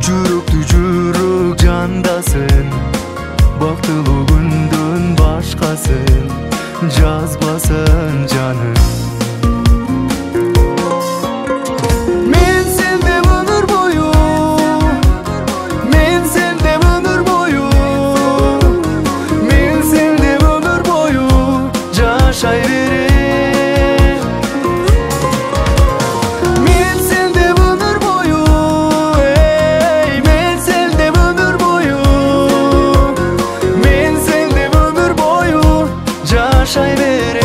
жүрөктү жүрөк жандасың, бактылуу күндөн башкасын жазбасын жаным. Мен сендеп өмүр бою, мен сендеп өмүр бою, мен сендеп өмүр бою жашай берем. Мен сендеп өмүр бою, мен сендеп өмүр бою, мен сендеп өмүр бою жашай берем.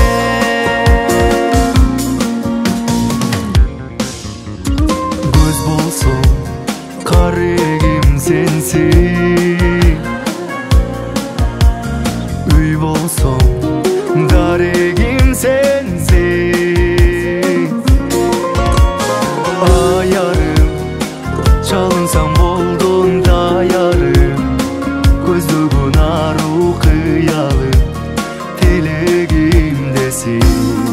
Көз болсоң карегим сенсиң, үй болсоң дарегим сенсиң. Аярым чалынсаң болдум даярым, көздөгөн ару кыялым тилегимдесиң.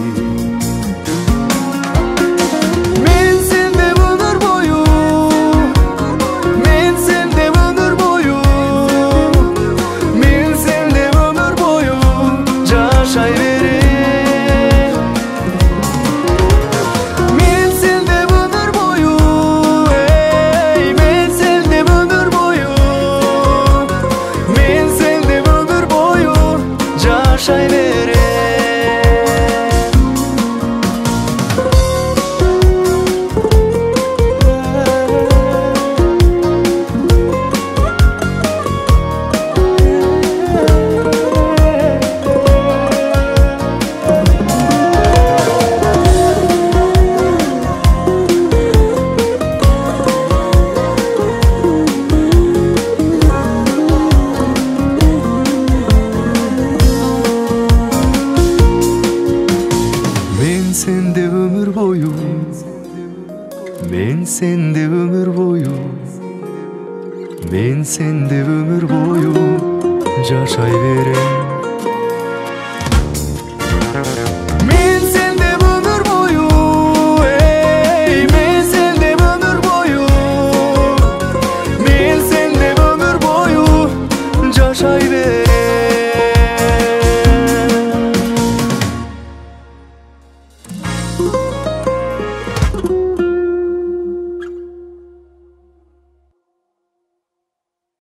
Мен сендеп өмүр бою, мен сендеп өмүр бою, мен сендеп өмүр бою жашай берем. Мен сендеп өмүр бою, мен сендеп өмүр бою, мен сендеп өмүр бою жашай берем. Мен сендеп өмүр бою, мен сендеп өмүр бою, мен сендеп өмүр бою жашай берем.